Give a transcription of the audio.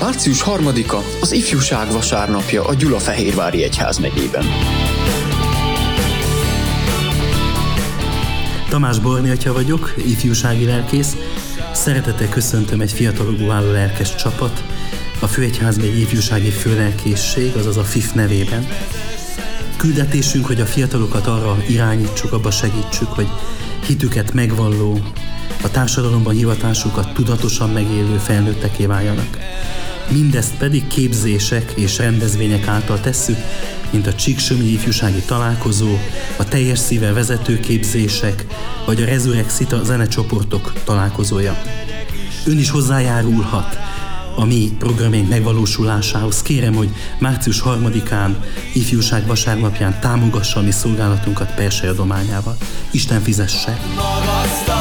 Március 3-a az Ifjúság vasárnapja a Gyulafehérvári Egyházmegyében. Tamás Borni atya vagyok, ifjúsági lelkész. Szeretettel köszöntöm egy fiatalokból álló lelkes csapat, a Főegyházmegye ifjúsági főlelkészség, azaz a FIF nevében. Küldetésünk, hogy a fiatalokat arra irányítsuk, abba segítsük, hogy hitüket megvalló, a társadalomban hivatásukat tudatosan megélő felnőtteké váljanak. Mindezt pedig képzések és rendezvények által tesszük, mint a Csíksömlyi ifjúsági találkozó, a teljes szívvel vezetőképzések, vagy a Resurrexita zenecsoportok találkozója. Ön is hozzájárulhat a mi programjaink megvalósulásához. Kérem, hogy március 3-án, Ifjúság vasárnapján támogassa a mi szolgálatunkat persely adományával. Isten fizesse!